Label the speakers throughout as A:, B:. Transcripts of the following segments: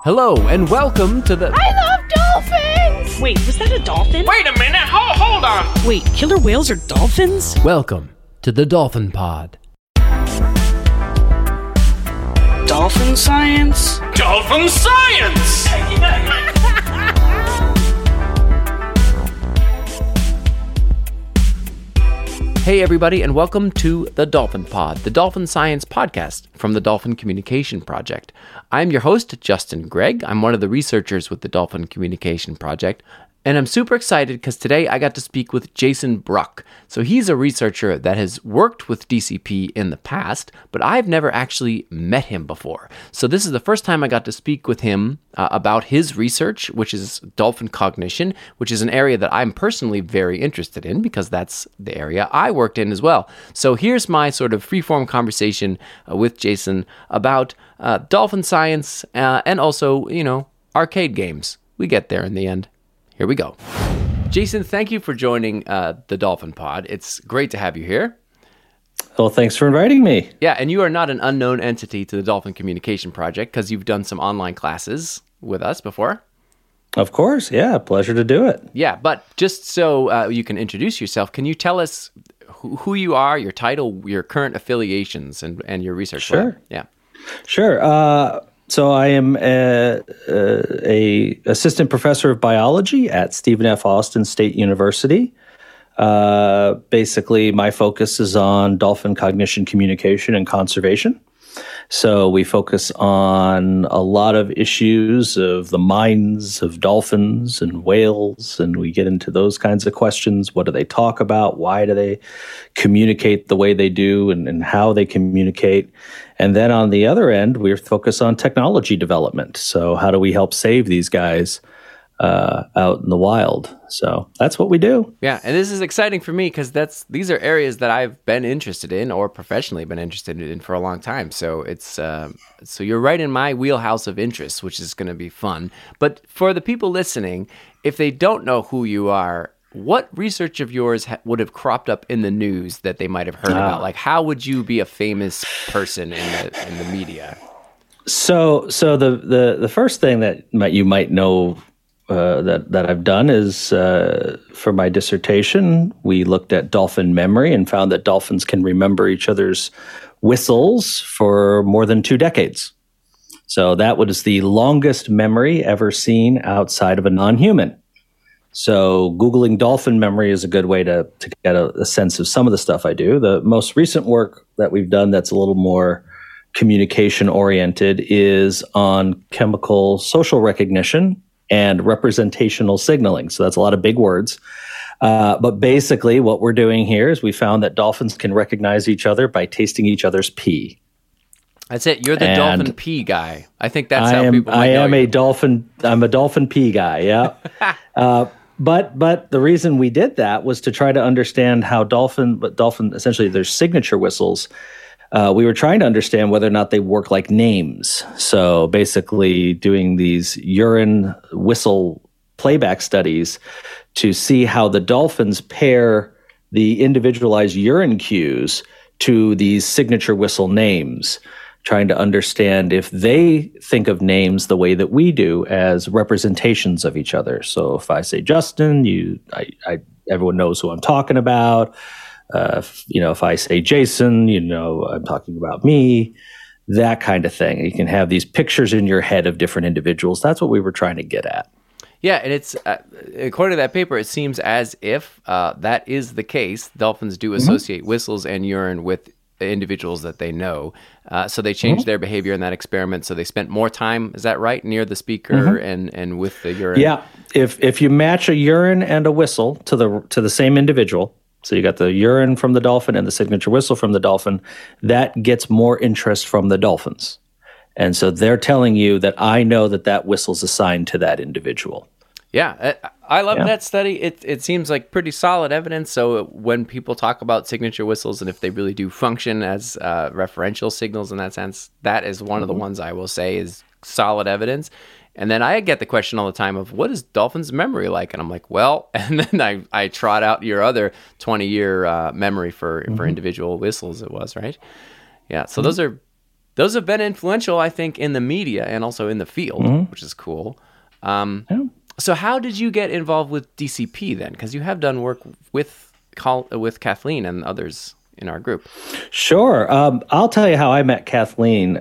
A: Hello and welcome to the...
B: I love dolphins!
C: Wait, was that a dolphin?
D: Wait a minute, hold on!
C: Wait, killer whales are dolphins?
A: Welcome to the Dolphin Pod.
C: Dolphin science?
D: Dolphin science!
A: Hey everybody and welcome to the Dolphin Pod, the Dolphin Science podcast from the Dolphin Communication Project. I'm your host, Justin Gregg. I'm one of the researchers with the Dolphin Communication Project, and I'm super excited because today I got to speak with Jason Bruck. So he's a researcher that has worked with DCP in the past, but I've never actually met him before. So this is the first time I got to speak with him about his research, which is dolphin cognition, which is an area that I'm personally very interested in because that's the area I worked in as well. So here's my sort of freeform conversation with Jason about dolphin science and also, arcade games. We get there in the end. Here we go. Jason, thank you for joining the Dolphin Pod. It's great to have you here.
E: Well, thanks for inviting me.
A: Yeah, and you are not an unknown entity to the Dolphin Communication Project because you've done some online classes with us before.
E: Of course, yeah, pleasure to do it.
A: Yeah, but just so you can introduce yourself, can you tell us who you are, your title, your current affiliations, and your research?
E: Sure.
A: Lab? Yeah.
E: Sure. So I am a assistant professor of biology at Stephen F. Austin State University. Basically, my focus is on dolphin cognition, communication, and conservation. So we focus on a lot of issues of the minds of dolphins and whales, and we get into those kinds of questions. What do they talk about? Why do they communicate the way they do, and how they communicate? And then on the other end, we focus on technology development. So how do we help save these guys out in the wild? So that's what we do.
A: Yeah, and this is exciting for me because these are areas that I've been interested in or professionally been interested in for a long time. So it's so you're right in my wheelhouse of interest, which is going to be fun. But for the people listening, if they don't know who you are, what research of yours would have cropped up in the news that they might have heard about? Like, how would you be a famous person in the media?
E: So the first thing that you might know that I've done is for my dissertation, we looked at dolphin memory and found that dolphins can remember each other's whistles for more than 2 decades. So that was the longest memory ever seen outside of a non-human. So Googling dolphin memory is a good way to get a sense of some of the stuff I do. The most recent work that we've done that's a little more communication oriented is on chemical social recognition and representational signaling. So that's a lot of big words. But basically what we're doing here is we found that dolphins can recognize each other by tasting each other's pee.
A: That's it. You're the dolphin pee guy. I think that's how people might know you.
E: I'm a dolphin pee guy, yeah. But the reason we did that was to try to understand how dolphin, essentially their signature whistles, we were trying to understand whether or not they work like names. So basically doing these urine whistle playback studies to see how the dolphins pair the individualized urine cues to these signature whistle names, trying to understand if they think of names the way that we do as representations of each other. So if I say Justin, everyone knows who I'm talking about. If I say Jason, I'm talking about me, that kind of thing. You can have these pictures in your head of different individuals. That's what we were trying to get at.
A: Yeah, and it's according to that paper, it seems as if that is the case. Dolphins do associate whistles and urine with individuals that they know. So they changed their behavior in that experiment. So they spent more time, is that right, near the speaker and with the urine?
E: Yeah, if you match a urine and a whistle to the same individual, so you got the urine from the dolphin and the signature whistle from the dolphin, that gets more interest from the dolphins. And so they're telling you that I know that whistle's assigned to that individual.
A: Yeah, I love that study. It seems like pretty solid evidence. So when people talk about signature whistles and if they really do function as referential signals in that sense, that is one of the ones I will say is solid evidence. And then I get the question all the time of what is dolphins' memory like? And I'm like, well, and then I trot out your other 20-year memory for individual whistles it was, right? Yeah, so those are those have been influential, I think, in the media and also in the field, which is cool. So how did you get involved with DCP then? Because you have done work with Kathleen and others in our group.
E: Sure. I'll tell you how I met Kathleen.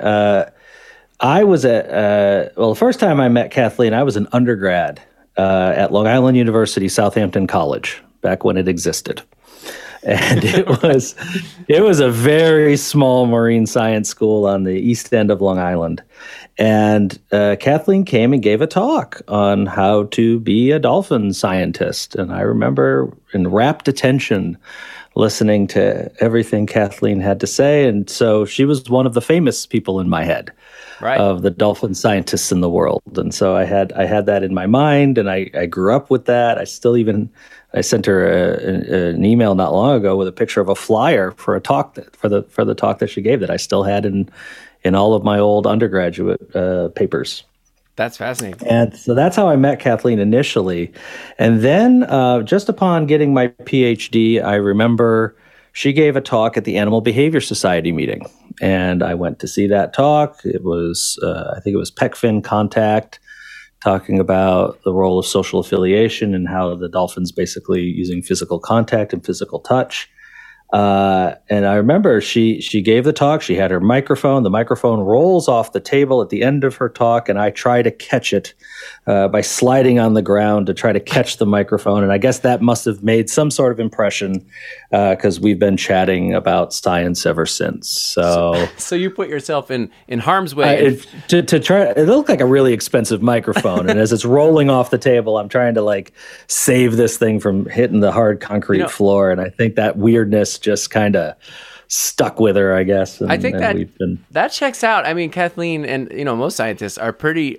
E: I was the first time I met Kathleen, I was an undergrad at Long Island University, Southampton College, back when it existed. And it was a very small marine science school on the east end of Long Island. And Kathleen came and gave a talk on how to be a dolphin scientist. And I remember in rapt attention listening to everything Kathleen had to say. And so she was one of the famous people in my head. Right. Of the dolphin scientists in the world. And so I had that in my mind, and I grew up with that. I sent her an email not long ago with a picture of a flyer for a talk for the talk that she gave that I still had in all of my old undergraduate papers.
A: That's fascinating.
E: And so that's how I met Kathleen initially. And then just upon getting my PhD, I remember she gave a talk at the Animal Behavior Society meeting. And I went to see that talk. It was, I think it was PECFIN Contact, talking about the role of social affiliation and how the dolphins basically using physical contact and physical touch. And I remember she gave the talk. She had her microphone. The microphone rolls off the table at the end of her talk, and I try to catch it by sliding on the ground to try to catch the microphone. And I guess that must have made some sort of impression because we've been chatting about science ever since.
A: So you put yourself in harm's way.
E: To try, it looked like a really expensive microphone, and as it's rolling off the table, I'm trying to save this thing from hitting the hard concrete floor. And I think that weirdness just kind of stuck with her, I guess.
A: I think that checks out. I mean, Kathleen and most scientists are pretty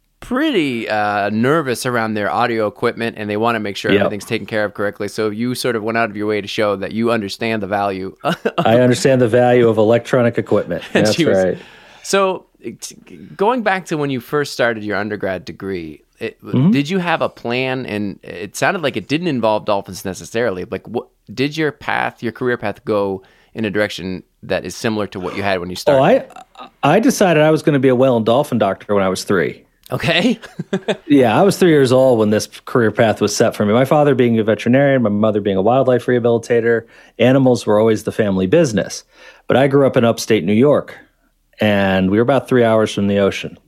A: nervous around their audio equipment, and they want to make sure everything's taken care of correctly. So you sort of went out of your way to show that you understand the value.
E: I understand the value of electronic equipment. That's right.
A: So going back to when you first started your undergrad degree, did you have a plan? And it sounded like it didn't involve dolphins necessarily. Did your career path go in a direction that is similar to what you had when you started?
E: I decided I was going to be a whale and dolphin doctor when I was 3.
A: Okay.
E: Yeah, I was 3 years old when this career path was set for me. My father being a veterinarian, my mother being a wildlife rehabilitator, animals were always the family business. But I grew up in upstate New York, and we were about 3 hours from the ocean.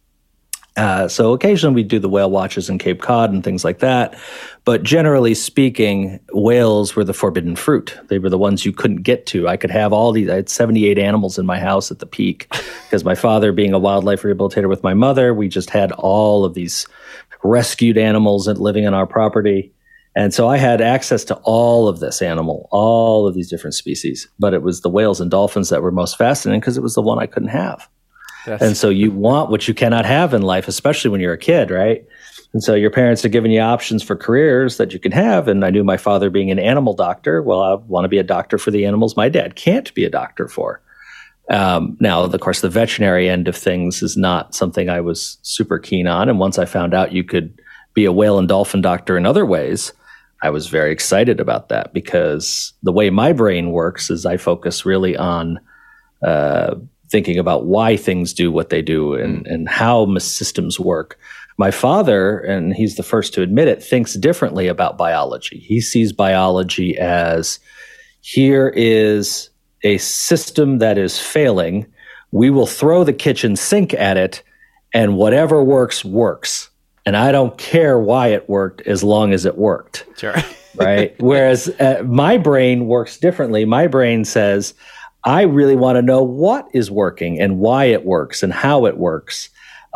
E: So occasionally we'd do the whale watches in Cape Cod and things like that. But generally speaking, whales were the forbidden fruit. They were the ones you couldn't get to. I had 78 animals in my house at the peak because my father being a wildlife rehabilitator with my mother, we just had all of these rescued animals living on our property. And so I had access to all of this animal, all of these different species. But it was the whales and dolphins that were most fascinating because it was the one I couldn't have. And so you want what you cannot have in life, especially when you're a kid, right? And so your parents are giving you options for careers that you can have. And I knew my father being an animal doctor. Well, I want to be a doctor for the animals my dad can't be a doctor for. Now, of course, the veterinary end of things is not something I was super keen on. And once I found out you could be a whale and dolphin doctor in other ways, I was very excited about that because the way my brain works is I focus really on thinking about why things do what they do and how systems work. My father, and he's the first to admit it, thinks differently about biology. He sees biology as here is a system that is failing. We will throw the kitchen sink at it, and whatever works, works. And I don't care why it worked as long as it worked.
A: Sure.
E: Right? Whereas my brain works differently. My brain says, I really want to know what is working and why it works and how it works.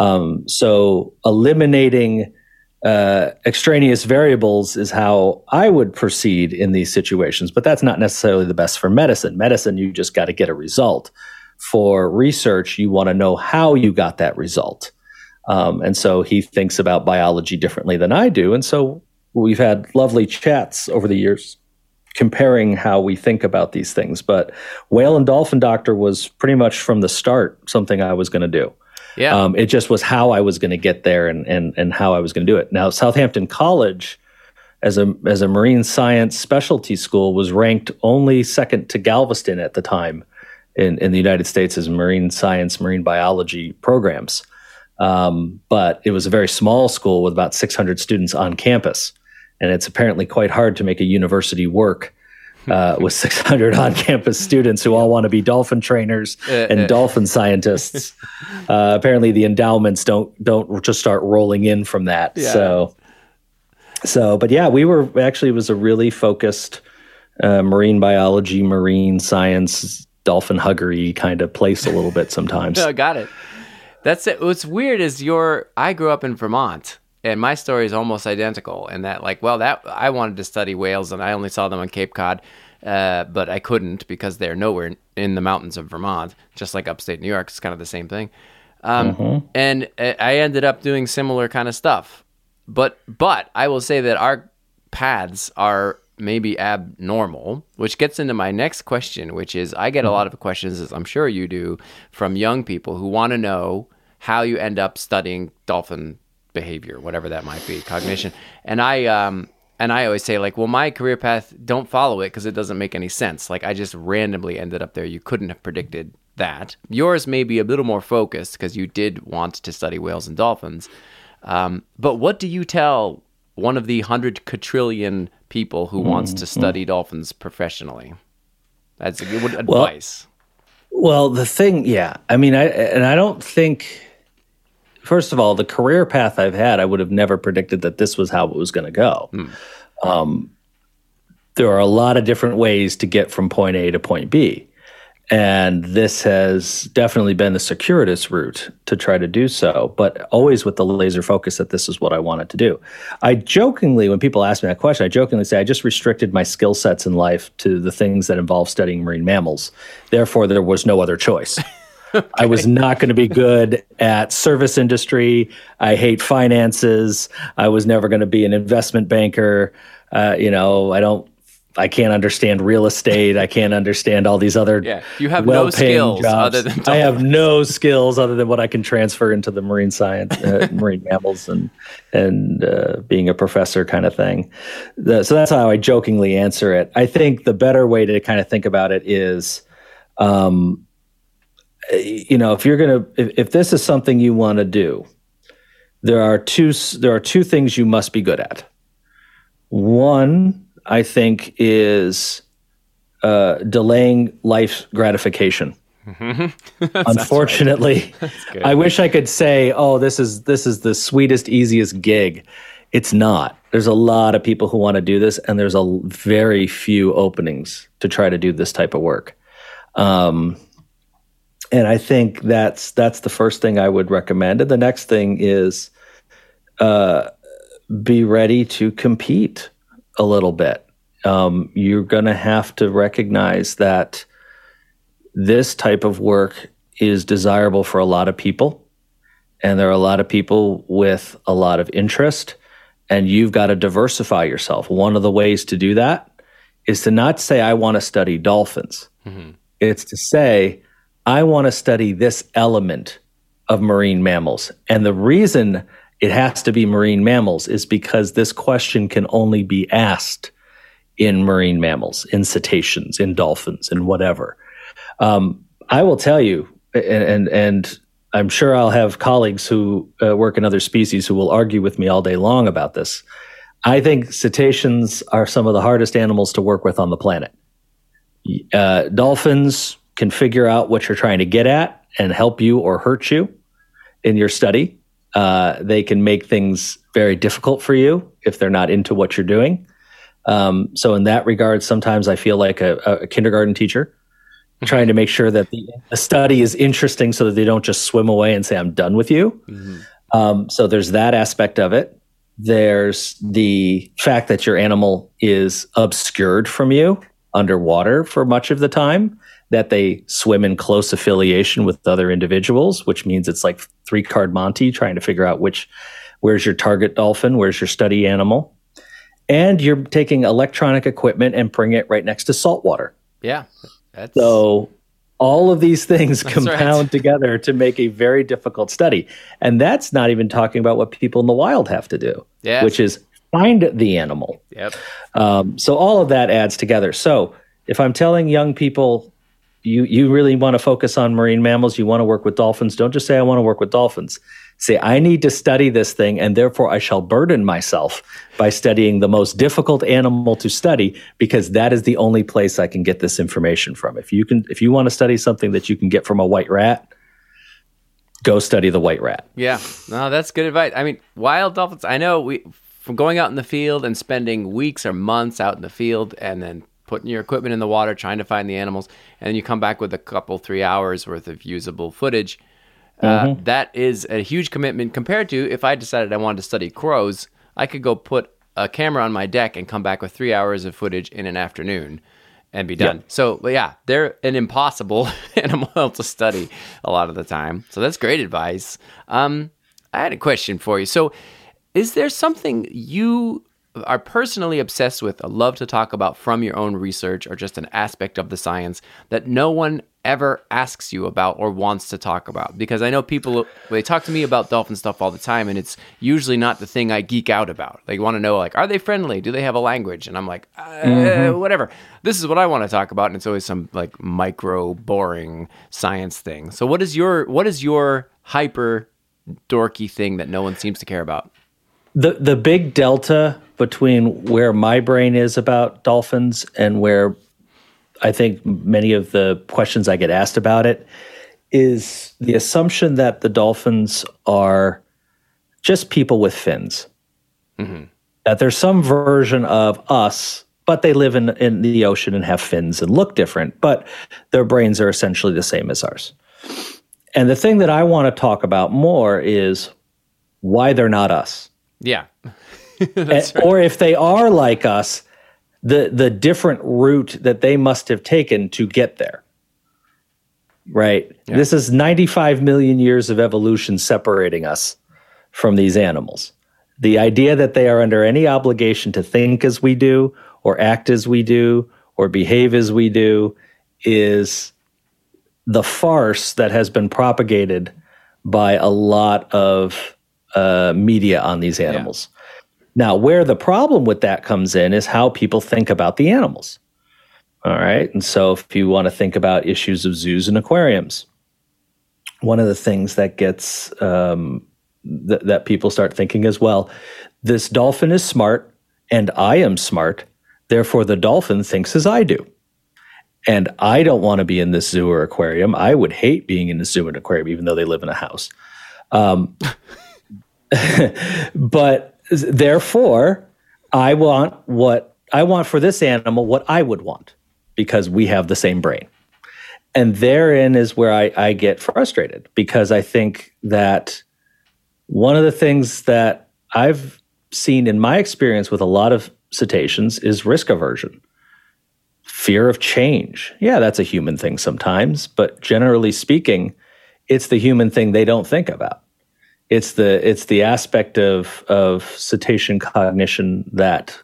E: So eliminating extraneous variables is how I would proceed in these situations. But that's not necessarily the best for medicine. Medicine, you just got to get a result. For research, you want to know how you got that result. And so he thinks about biology differently than I do. And so we've had lovely chats over the years comparing how we think about these things. But whale and dolphin doctor was pretty much from the start something I was going to do.
A: Yeah.
E: It just was how I was going to get there and how I was going to do it. Now, Southampton College, as a marine science specialty school, was ranked only second to Galveston at the time in the United States as marine science, marine biology programs. But it was a very small school with about 600 students on campus. And it's apparently quite hard to make a university work with 600 on-campus students who all want to be dolphin trainers and dolphin scientists. Apparently the endowments don't just start rolling in from that. Yeah. But yeah, it was a really focused marine biology, marine science, dolphin huggery kind of place a little bit sometimes.
A: No, got it. That's it. What's weird is I grew up in Vermont, and my story is almost identical in that, I wanted to study whales, and I only saw them on Cape Cod, but I couldn't because they're nowhere in the mountains of Vermont, just like upstate New York. It's kind of the same thing. And I ended up doing similar kind of stuff. But I will say that our paths are maybe abnormal, which gets into my next question, which is I get a lot of questions, as I'm sure you do, from young people who want to know how you end up studying dolphin behavior, whatever that might be, cognition. And I always say, my career path, don't follow it because it doesn't make any sense. I just randomly ended up there. You couldn't have predicted that. Yours may be a little more focused because you did want to study whales and dolphins. But what do you tell one of the 100 quadrillion people who wants to study dolphins professionally? That's a good advice.
E: Well, the thing, yeah. I mean, I don't think, first of all, the career path I've had, I would have never predicted that this was how it was going to go. There are a lot of different ways to get from point A to point B. And this has definitely been the circuitous route to try to do so, but always with the laser focus that this is what I wanted to do. I jokingly, when people ask me that question, I jokingly say I just restricted my skill sets in life to the things that involve studying marine mammals. Therefore, there was no other choice. Okay. I was not going to be good at service industry. I hate finances. I was never going to be an investment banker. I can't understand real estate. I can't understand all these other
A: you have no skills jobs. Other than dolphins.
E: I have no skills other than what I can transfer into the marine science, marine mammals, and being a professor kind of thing. So that's how I jokingly answer it. I think the better way to kind of think about it is, if this is something you want to do, there are two things you must be good at. One, I think, is delaying life's gratification. Unfortunately, I wish I could say, "Oh, this is the sweetest, easiest gig." It's not. There's a lot of people who want to do this, and there's a very few openings to try to do this type of work. And I think that's the first thing I would recommend. And the next thing is be ready to compete a little bit. You're going to have to recognize that this type of work is desirable for a lot of people, and there are a lot of people with a lot of interest, and you've got to diversify yourself. One of the ways to do that is to not say, I want to study dolphins. Mm-hmm. It's to say, I want to study this element of marine mammals. And the reason it has to be marine mammals is because this question can only be asked in marine mammals, in cetaceans, in dolphins, in whatever. I will tell you, and I'm sure I'll have colleagues who work in other species who will argue with me all day long about this. I think cetaceans are some of the hardest animals to work with on the planet. Dolphins can figure out what you're trying to get at and help you or hurt you in your study. They can make things very difficult for you if they're not into what you're doing. So in that regard, sometimes I feel like a kindergarten teacher trying to make sure that the study is interesting so that they don't just swim away and say, I'm done with you. Mm-hmm. So there's that aspect of it. There's the fact that your animal is obscured from you underwater for much of the time, that they swim in close affiliation with other individuals, which means it's like 3-card Monte trying to figure out where's your target dolphin, where's your study animal. And you're taking electronic equipment and bringing it right next to salt water.
A: Yeah.
E: So all of these things compound together to make a very difficult study. And that's not even talking about what people in the wild have to do, which is find the animal.
A: Yep.
E: So all of that adds together. So if I'm telling young people, you really want to focus on marine mammals, you want to work with dolphins, don't just say, I want to work with dolphins. Say, I need to study this thing, and therefore I shall burden myself by studying the most difficult animal to study, because that is the only place I can get this information from. If you want to study something that you can get from a white rat, go study the white rat.
A: Yeah, no, that's good advice. I mean, wild dolphins, I know from going out in the field and spending weeks or months out in the field and then putting your equipment in the water, trying to find the animals, and then you come back with a couple, 3 hours worth of usable footage. That is a huge commitment compared to if I decided I wanted to study crows, I could go put a camera on my deck and come back with 3 hours of footage in an afternoon and be done.
E: Yep.
A: So, yeah, they're an impossible animal to study a lot of the time. So that's great advice. I had a question for you. So is there something you are personally obsessed with, or love to talk about from your own research, or just an aspect of the science that no one ever asks you about or wants to talk about? Because I know people, they talk to me about dolphin stuff all the time, and it's usually not the thing I geek out about. They want to know, like, are they friendly? Do they have a language? And I'm like, whatever. This is what I want to talk about, and it's always some like micro boring science thing. So what is your hyper dorky thing that no one seems to care about?
E: The big delta between where my brain is about dolphins and where I think many of the questions I get asked about it is the assumption that the dolphins are just people with fins. Mm-hmm. That there's some version of us, but they live in the ocean and have fins and look different, but their brains are essentially the same as ours. And the thing that I want to talk about more is why they're not us.
A: Yeah.
E: Right. Or if they are like us, the different route that they must have taken to get there. Right? Yeah. This is 95 million years of evolution separating us from these animals. The idea that they are under any obligation to think as we do, or act as we do, or behave as we do, is the farce that has been propagated by a lot of media on these animals. Yeah. Now, where the problem with that comes in is how people think about the animals. All right. And so if you want to think about issues of zoos and aquariums, one of the things that gets that people start thinking as well, this dolphin is smart and I am smart, therefore the dolphin thinks as I do. And I don't want to be in this zoo or aquarium. I would hate being in a zoo and aquarium, even though they live in a house. But therefore, I want for this animal what I would want, because we have the same brain. And therein is where I get frustrated, because I think that one of the things that I've seen in my experience with a lot of cetaceans is risk aversion, fear of change. Yeah, that's a human thing sometimes, but generally speaking, it's the human thing they don't think about. It's the aspect of cetacean cognition that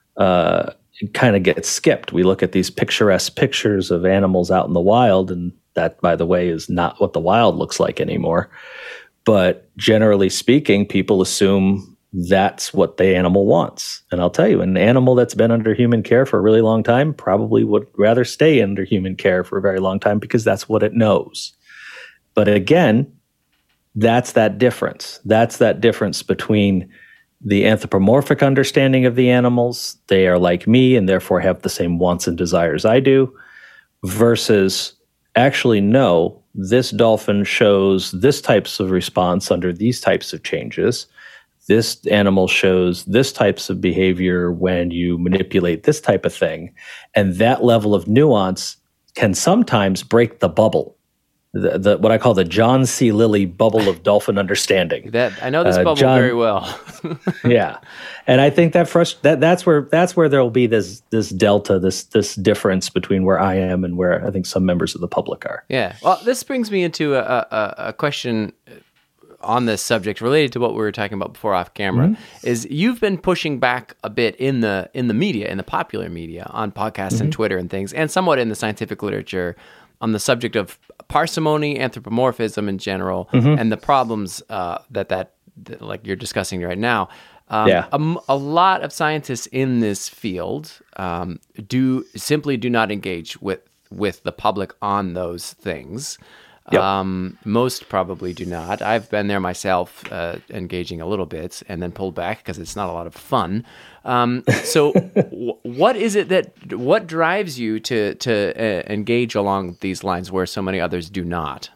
E: kind of gets skipped. We look at these picturesque pictures of animals out in the wild, and that, by the way, is not what the wild looks like anymore. But generally speaking, people assume that's what the animal wants. And I'll tell you, an animal that's been under human care for a really long time probably would rather stay under human care for a very long time, because that's what it knows. But again, that's that difference. That's that difference between the anthropomorphic understanding of the animals, they are like me and therefore have the same wants and desires I do, versus actually, no, this dolphin shows this types of response under these types of changes. This animal shows this types of behavior when you manipulate this type of thing. And that level of nuance can sometimes break the bubble. The what I call the John C. Lilly bubble of dolphin understanding.
A: That I know this bubble very well.
E: Yeah, and I think that's where there will be this delta, this difference between where I am and where I think some members of the public are.
A: Yeah. Well, this brings me into a question on this subject related to what we were talking about before off camera. Mm-hmm. Is you've been pushing back a bit in the media, in the popular media, on podcasts mm-hmm. and Twitter and things, and somewhat in the scientific literature, on the subject of parsimony, anthropomorphism in general, mm-hmm. and the problems that like you're discussing right now. A lot of scientists in this field do not engage with with the public on those things.
E: Yep.
A: Most probably do not. I've been there myself, engaging a little bit and then pulled back because it's not a lot of fun. So what is it what drives you to engage along these lines where so many others do not?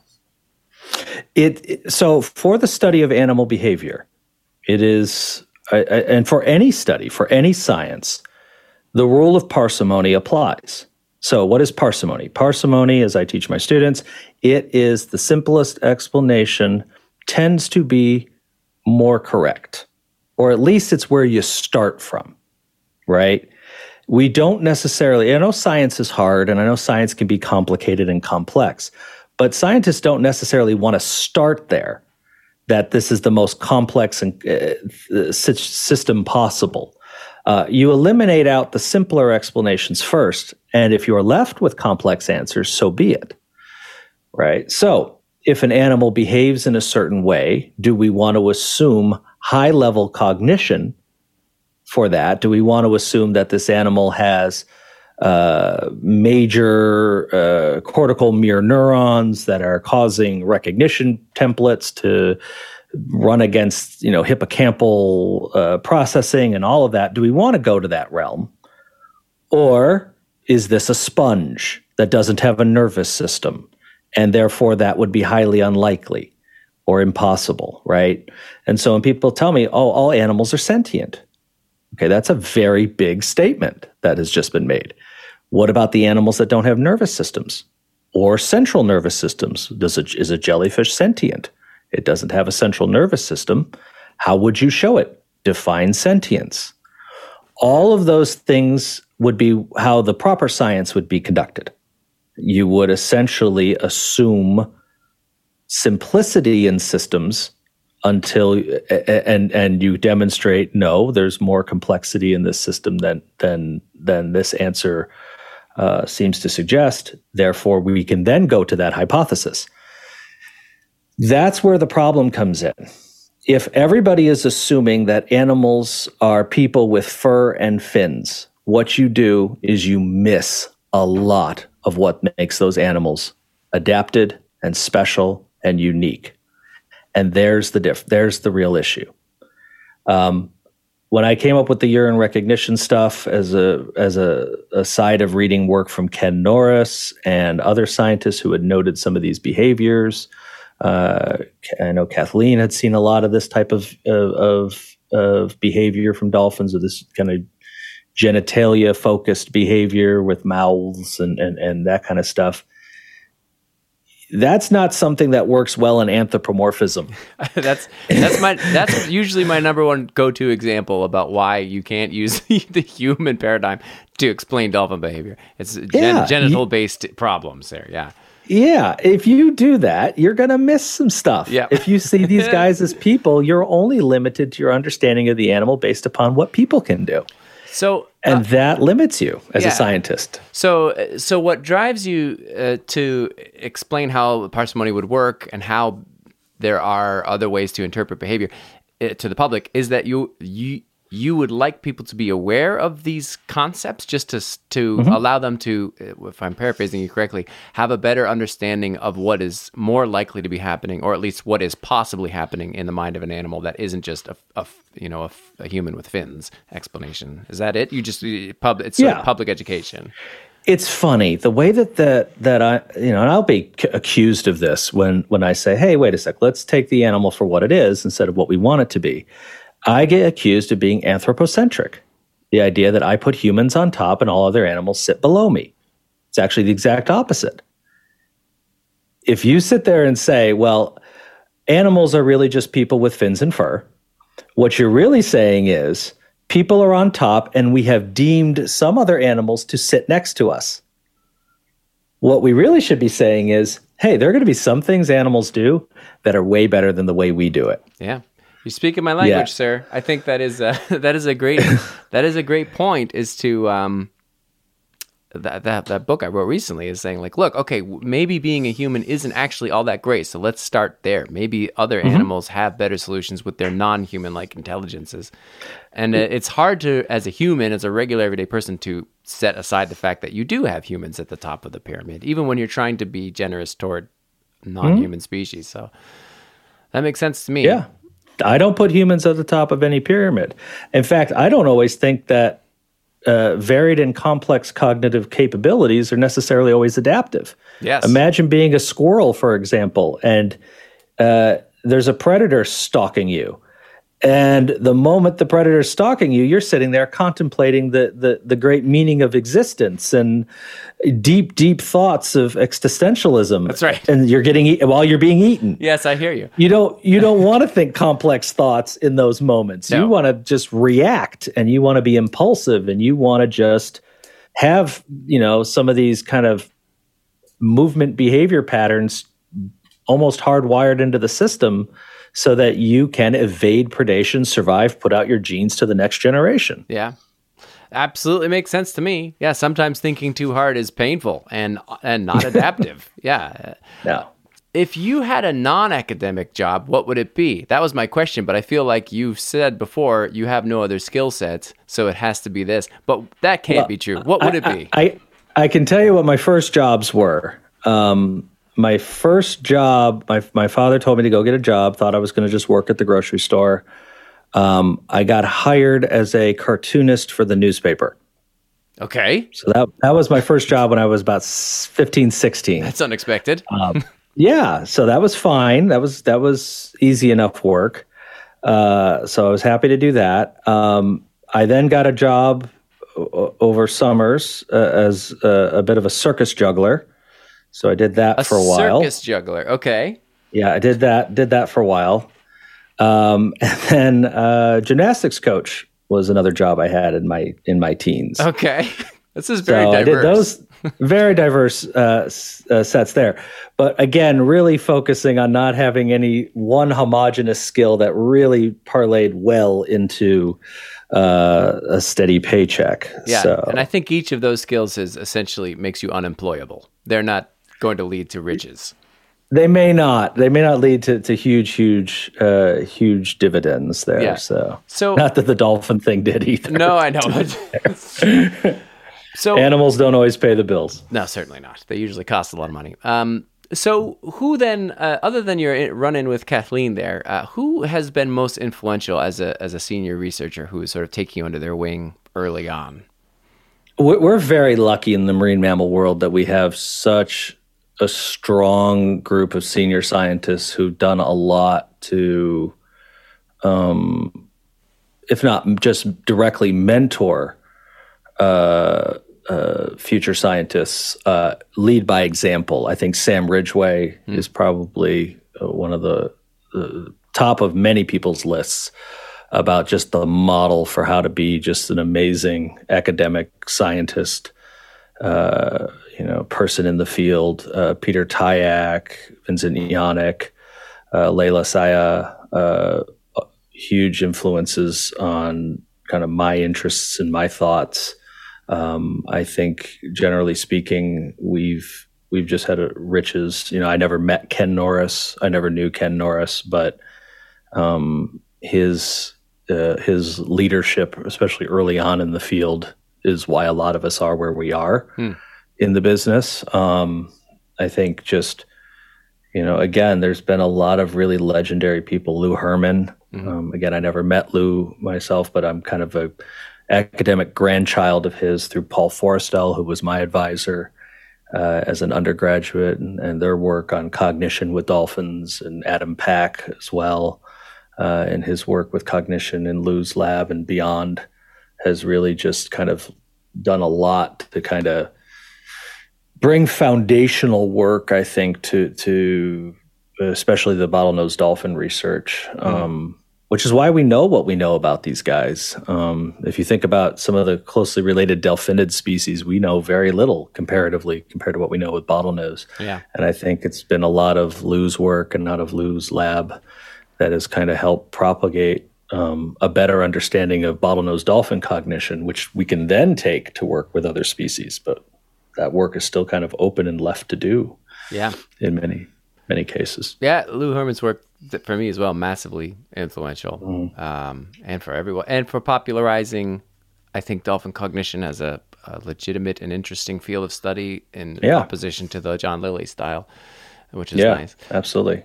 E: So for the study of animal behavior, it is, and for any study, for any science, the rule of parsimony applies. So what is parsimony? Parsimony, as I teach my students, it is the simplest explanation, tends to be more correct, or at least it's where you start from, right? We don't necessarily, I know science is hard, and I know science can be complicated and complex, but scientists don't necessarily want to start there, that this is the most complex system possible. You eliminate out the simpler explanations first, and if you're left with complex answers, so be it, right? So if an animal behaves in a certain way, do we want to assume high-level cognition for that? Do we want to assume that this animal has major cortical mirror neurons that are causing recognition templates to run against, hippocampal processing and all of that? Do we want to go to that realm? Or is this a sponge that doesn't have a nervous system, and therefore that would be highly unlikely or impossible, right? And so when people tell me, oh, all animals are sentient, okay, that's a very big statement that has just been made. What about the animals that don't have nervous systems or central nervous systems? Is a jellyfish sentient? It doesn't have a central nervous system. How would you show it? Define sentience. All of those things would be how the proper science would be conducted. You would essentially assume simplicity in systems until and you demonstrate, no, there's more complexity in this system than this answer seems to suggest. Therefore, we can then go to that hypothesis. That's where the problem comes in. If everybody is assuming that animals are people with fur and fins, what you do is you miss a lot of what makes those animals adapted and special and unique. And there's the real issue. When I came up with the urine recognition stuff as a side of reading work from Ken Norris and other scientists who had noted some of these behaviors, I know Kathleen had seen a lot of this type of behavior from dolphins, of this kind of genitalia focused behavior with mouths and that kind of stuff. That's not something that works well in anthropomorphism.
A: That's usually my number one go-to example about why you can't use the human paradigm to explain dolphin behavior. It's genital-based problems there. Yeah.
E: Yeah, if you do that, you're going to miss some stuff.
A: Yeah.
E: If you see these guys as people, you're only limited to your understanding of the animal based upon what people can do.
A: So,
E: and that limits you as a scientist.
A: So what drives you to explain how parsimony would work and how there are other ways to interpret behavior to the public is that you would like people to be aware of these concepts, just to allow them to, if I'm paraphrasing you correctly, have a better understanding of what is more likely to be happening, or at least what is possibly happening in the mind of an animal that isn't just a human with fins explanation. Is that it? It's sort of public education.
E: It's funny the way that I, and I'll be accused of this when I say, hey, wait a sec, let's take the animal for what it is instead of what we want it to be. I get accused of being anthropocentric, the idea that I put humans on top and all other animals sit below me. It's actually the exact opposite. If you sit there and say, well, animals are really just people with fins and fur, what you're really saying is people are on top and we have deemed some other animals to sit next to us. What we really should be saying is, hey, there are going to be some things animals do that are way better than the way we do it.
A: Yeah. You're speaking my language, sir. I think that is a great point. Is to that book I wrote recently is saying like, look, okay, maybe being a human isn't actually all that great. So let's start there. Maybe other animals have better solutions with their non-human like intelligences. And it's hard to, as a human, as a regular everyday person, to set aside the fact that you do have humans at the top of the pyramid, even when you're trying to be generous toward non-human species. So that makes sense to me.
E: Yeah. I don't put humans at the top of any pyramid. In fact, I don't always think that varied and complex cognitive capabilities are necessarily always adaptive.
A: Yes.
E: Imagine being a squirrel, for example, and there's a predator stalking you. And the moment the predator is stalking you, you're sitting there contemplating the great meaning of existence and deep, deep thoughts of existentialism.
A: That's right.
E: And you're getting while you're being eaten.
A: Yes, I hear you.
E: You don't want to think complex thoughts in those moments.
A: No.
E: You want to just react, and you want to be impulsive, and you want to just have, some of these kind of movement behavior patterns almost hardwired into the system so that you can evade predation, survive, put out your genes to the next generation.
A: Yeah. Absolutely makes sense to me. Yeah, sometimes thinking too hard is painful and not adaptive. Yeah.
E: No.
A: If you had a non-academic job, what would it be? That was my question, but I feel like you've said before you have no other skill sets, so it has to be this. But that can't be true. What would it be?
E: I can tell you what my first jobs were. My first job, my father told me to go get a job, thought I was going to just work at the grocery store. I got hired as a cartoonist for the newspaper.
A: Okay.
E: So that was my first job when I was about 15, 16.
A: That's unexpected.
E: Yeah, so that was fine. That was easy enough work. So I was happy to do that. I then got a job over summers as a bit of a circus juggler. So I did that for a while.
A: Circus juggler. Okay.
E: Yeah, I did that for a while. And then gymnastics coach was another job I had in my teens.
A: Okay. This is very diverse.
E: I did those very diverse sets there. But again, really focusing on not having any one homogenous skill that really parlayed well into a steady paycheck.
A: Yeah,
E: so.
A: And I think each of those skills is essentially makes you unemployable. They're not going to lead to riches.
E: They may not lead to huge dividends there.
A: Yeah.
E: So not that the dolphin thing did either.
A: No, I know. So
E: animals don't always pay the bills.
A: No, certainly not. They usually cost a lot of money. So who then, other than your run-in with Kathleen there, who has been most influential as a senior researcher who is sort of taking you under their wing early on?
E: We're very lucky in the marine mammal world that we have such a strong group of senior scientists who've done a lot to, if not just directly mentor future scientists, lead by example. I think Sam Ridgway is probably one of the top of many people's lists about just the model for how to be just an amazing academic scientist, person in the field. Peter Tyack, Vincent Yannick, Leila Saya, huge influences on kind of my interests and my thoughts. I think, generally speaking, we've just had riches. I never met Ken Norris. I never knew Ken Norris, but his leadership, especially early on in the field, is why a lot of us are where we are in the business. I think just, again, there's been a lot of really legendary people. Lou Herman. Again, I never met Lou myself, but I'm kind of a academic grandchild of his through Paul Forrestal, who was my advisor as an undergraduate, and their work on cognition with dolphins, and Adam Pack as well, and his work with cognition in Lou's lab and beyond has really just kind of done a lot to kind of bring foundational work, I think, to especially the bottlenose dolphin research. Which is why we know what we know about these guys. If you think about some of the closely related delphinid species, we know very little comparatively compared to what we know with bottlenose.
A: Yeah.
E: And I think it's been a lot of Lou's work and not of Lou's lab that has kind of helped propagate a better understanding of bottlenose dolphin cognition, which we can then take to work with other species. But that work is still kind of open and left to do.
A: Yeah.
E: In many cases.
A: Yeah, Lou Herman's work for me as well, massively influential, and for everyone, and for popularizing, I think, dolphin cognition as a legitimate and interesting field of study in opposition to the John Lilly style, which is nice.
E: Absolutely.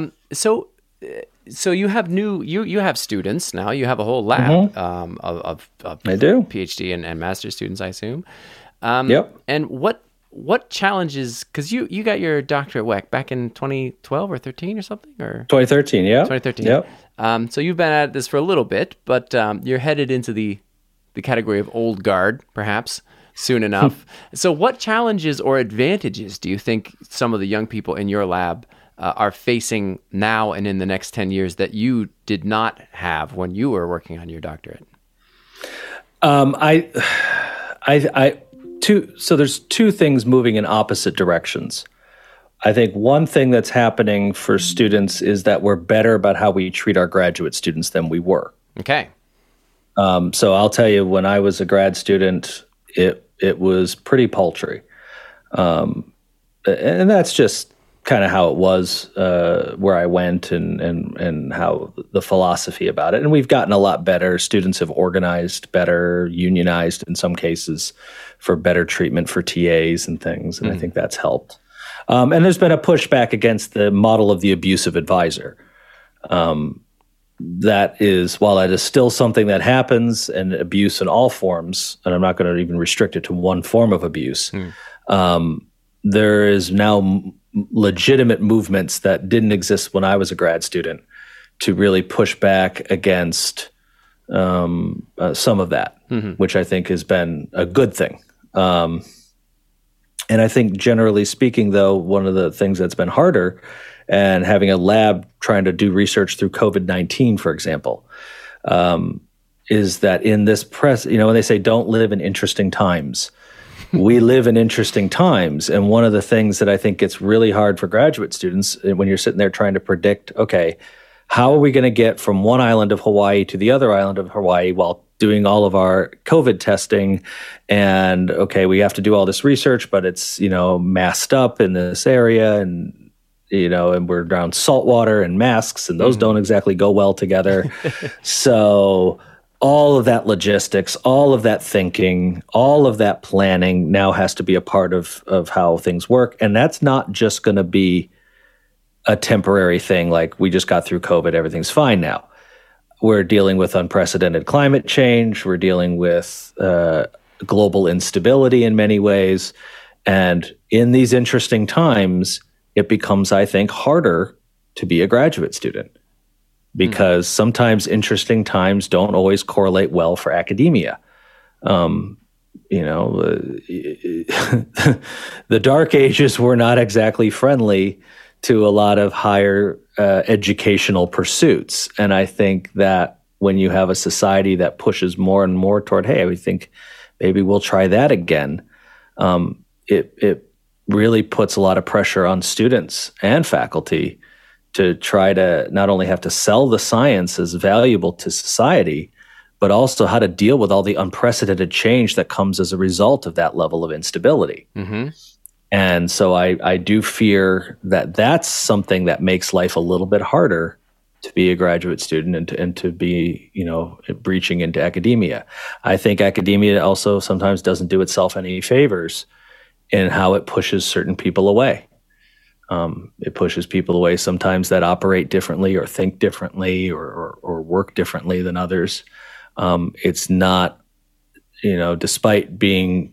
A: So you have you have students now. You have a whole lab of
E: I do.
A: PhD and master's students, I assume.
E: Yep.
A: And what challenges? Because you got your doctorate back in 2012 or 13 or something, or
E: 2013. Yeah.
A: 2013.
E: Yep.
A: So you've been at this for a little bit, but you're headed into the category of old guard, perhaps soon enough. So what challenges or advantages do you think some of the young people in your lab are facing now and in the next 10 years that you did not have when you were working on your doctorate?
E: So there's two things moving in opposite directions. I think one thing that's happening for students is that we're better about how we treat our graduate students than we were.
A: Okay.
E: So I'll tell you, when I was a grad student, it was pretty paltry. And that's just kind of how it was where I went and how the philosophy about it. And we've gotten a lot better. Students have organized better, unionized in some cases for better treatment for TAs and things. And I think that's helped. And there's been a pushback against the model of the abusive advisor. That is, while that is still something that happens, and abuse in all forms, and I'm not going to even restrict it to one form of abuse, there is now legitimate movements that didn't exist when I was a grad student to really push back against some of that, which I think has been a good thing. And I think generally speaking, though, one of the things that's been harder, and having a lab trying to do research through COVID-19, for example, is that in this press, when they say don't live in interesting times, we live in interesting times. And one of the things that I think gets really hard for graduate students when you're sitting there trying to predict, okay, how are we going to get from one island of Hawaii to the other island of Hawaii while doing all of our COVID testing? And okay, we have to do all this research, but it's, masked up in this area, and and we're around salt water and masks, and those don't exactly go well together. So all of that logistics, all of that thinking, all of that planning now has to be a part of how things work. And that's not just going to be a temporary thing, like we just got through COVID, everything's fine now. We're dealing with unprecedented climate change. We're dealing with global instability in many ways. And in these interesting times, it becomes, I think, harder to be a graduate student, because sometimes interesting times don't always correlate well for academia. The Dark Ages were not exactly friendly to a lot of higher educational pursuits. And I think that when you have a society that pushes more and more toward, hey, we think maybe we'll try that again, it really puts a lot of pressure on students and faculty to try to not only have to sell the science as valuable to society, but also how to deal with all the unprecedented change that comes as a result of that level of instability. And so I do fear that that's something that makes life a little bit harder to be a graduate student and to be, breaching into academia. I think academia also sometimes doesn't do itself any favors in how it pushes certain people away. It pushes people away sometimes that operate differently or think differently or work differently than others. It's not, despite being,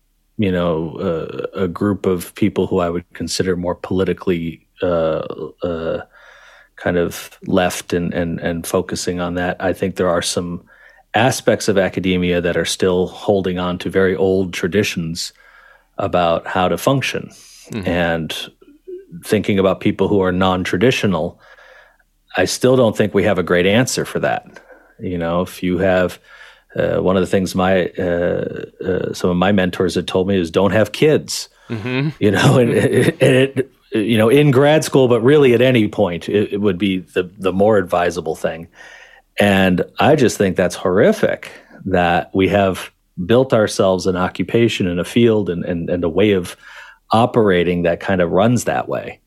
E: a group of people who I would consider more politically kind of left and focusing on that, I think there are some aspects of academia that are still holding on to very old traditions about how to function. And thinking about people who are non-traditional, I still don't think we have a great answer for that. If you have one of the things some of my mentors had told me is don't have kids. And in grad school, but really at any point, it would be the more advisable thing. And I just think that's horrific that we have built ourselves an occupation and a field and a way of operating that kind of runs that way,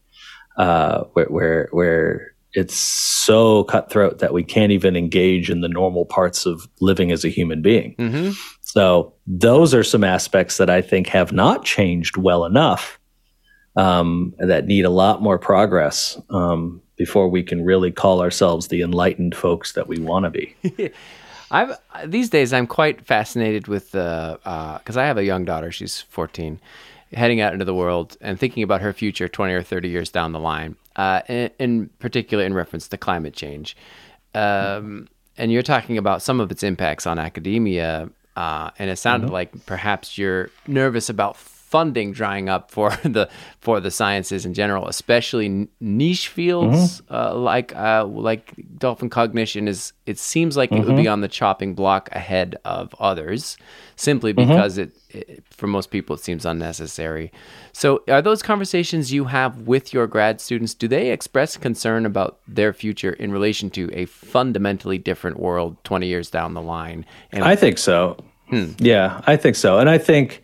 E: where it's so cutthroat that we can't even engage in the normal parts of living as a human being. Mm-hmm. So those are some aspects that I think have not changed well enough, that need a lot more progress before we can really call ourselves the enlightened folks that we want to be.
A: These days I'm quite fascinated with because I have a young daughter. She's 14, heading out into the world and thinking about her future 20 or 30 years down the line, in particular in reference to climate change. And you're talking about some of its impacts on academia, and it sounded like perhaps you're nervous about funding drying up for the sciences in general, especially niche fields like dolphin cognition. It seems like it would be on the chopping block ahead of others, simply because it for most people it seems unnecessary. So are those conversations you have with your grad students, do they express concern about their future in relation to a fundamentally different world 20 years down the line? And
E: I think so. Yeah, I think so. And I think,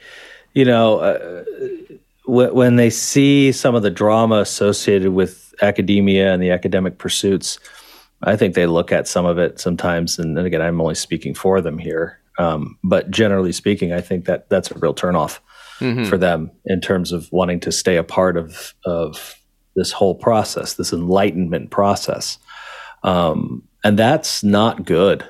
E: when they see some of the drama associated with academia and the academic pursuits, I think they look at some of it sometimes. And again, I'm only speaking for them here. But generally speaking, I think that's a real turnoff for them in terms of wanting to stay a part of this whole process, this enlightenment process. And that's not good.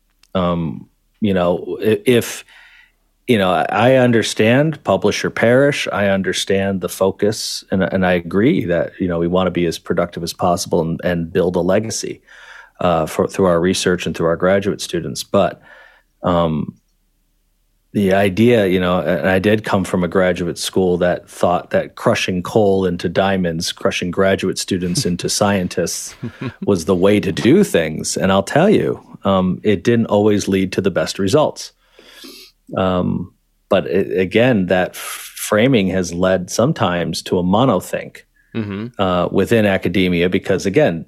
E: I understand publish or perish. I understand the focus, and I agree that we want to be as productive as possible and build a legacy through our research and through our graduate students. But the idea, and I did come from a graduate school that thought that crushing coal into diamonds, crushing graduate students into scientists was the way to do things. And I'll tell you, it didn't always lead to the best results. But again, that framing has led sometimes to a monothink within academia, because again,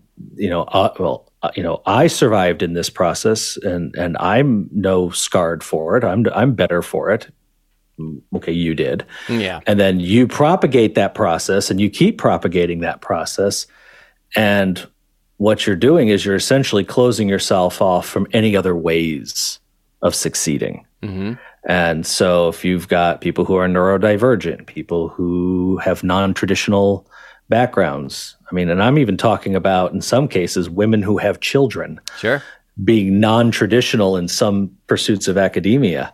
E: I survived in this process, and I'm no scarred for it. I'm better for it. Okay, you did.
A: Yeah.
E: And then you propagate that process, and you keep propagating that process, and what you're doing is you're essentially closing yourself off from any other ways of succeeding. And so if you've got people who are neurodivergent, people who have non-traditional backgrounds, and I'm even talking about, in some cases, women who have children,
A: sure,
E: being non-traditional in some pursuits of academia,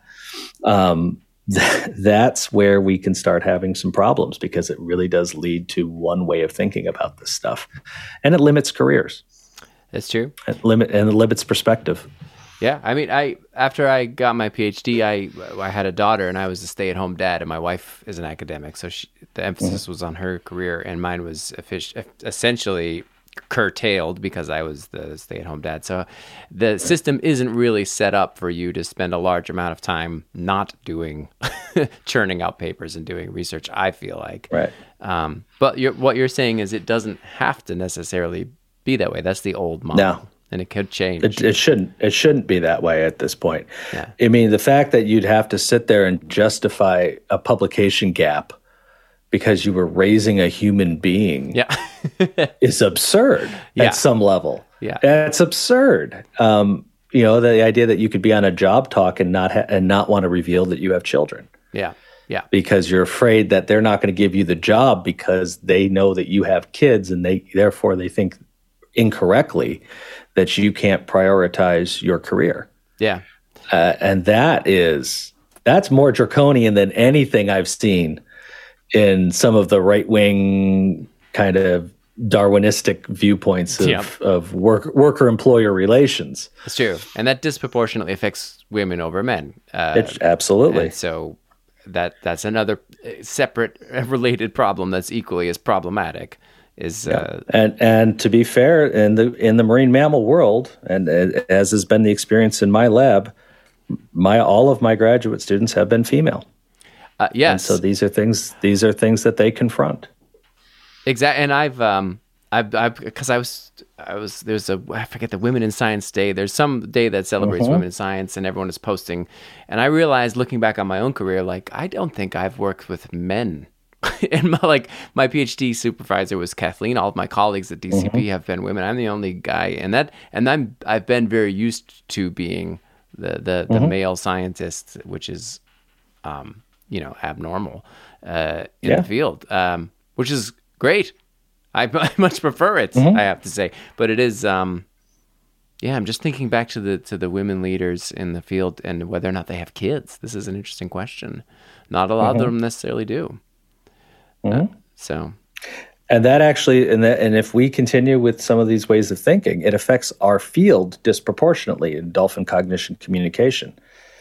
E: that's where we can start having some problems, because it really does lead to one way of thinking about this stuff. And it limits careers.
A: That's true.
E: It limits perspective.
A: Yeah, after I got my PhD, I had a daughter, and I was a stay-at-home dad, and my wife is an academic, so the emphasis was on her career, and mine was essentially curtailed because I was the stay-at-home dad. So the system isn't really set up for you to spend a large amount of time not doing churning out papers and doing research, I feel like.
E: Right.
A: But what you're saying is it doesn't have to necessarily be that way. That's the old model.
E: No.
A: And it could change.
E: It shouldn't be that way at this point.
A: Yeah.
E: The fact that you'd have to sit there and justify a publication gap because you were raising a human being is absurd at some level.
A: Yeah.
E: That's absurd. The idea that you could be on a job talk and not want to reveal that you have children.
A: Yeah. Yeah.
E: Because you're afraid that they're not going to give you the job because they know that you have kids, and therefore they think incorrectly that you can't prioritize your career.
A: Yeah.
E: And that's more draconian than anything I've seen in some of the right-wing kind of Darwinistic viewpoints of worker-employer relations.
A: It's true. And that disproportionately affects women over men.
E: Absolutely.
A: And so that's another separate related problem that's equally as problematic.
E: And to be fair, in the marine mammal world, and as has been the experience in my lab, all of my graduate students have been female.
A: Yes.
E: And so these are things that they confront.
A: Exactly. And because I forget the Women in Science Day. There's some day that celebrates women in science, and everyone is posting. And I realized, looking back on my own career, like I don't think I've worked with men. And my PhD supervisor was Kathleen. All of my colleagues at DCP have been women. I'm the only guy, I've been very used to being the male scientist, which is abnormal in the field, which is great. I much prefer it, I have to say. But it is, I'm just thinking back to the women leaders in the field and whether or not they have kids. This is an interesting question. Not a lot of them necessarily do.
E: And that actually, and if we continue with some of these ways of thinking, it affects our field disproportionately in dolphin cognition communication.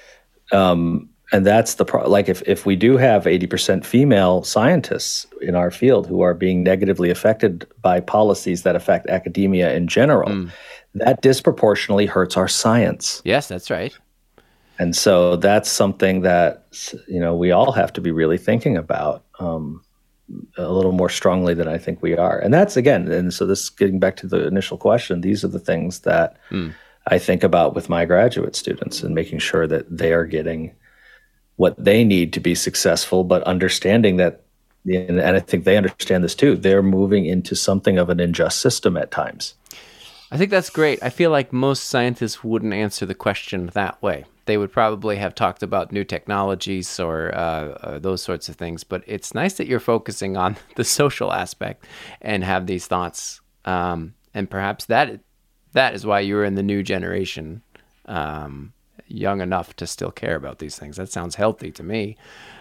E: And that's like if we do have 80% female scientists in our field who are being negatively affected by policies that affect academia in general, that disproportionately hurts our science.
A: Yes, that's right.
E: And so that's something that, we all have to be really thinking about a little more strongly than I think we are. And that's, again, and so this, getting back to the initial question, these are the things that I think about with my graduate students and making sure that they are getting what they need to be successful, but understanding that, and I think they understand this too, they're moving into something of an unjust system at times.
A: I think that's great. I feel like most scientists wouldn't answer the question that way. They would probably have talked about new technologies or those sorts of things. But it's nice that you're focusing on the social aspect and have these thoughts. And perhaps that is why you're in the new generation, young enough to still care about these things. That sounds healthy to me.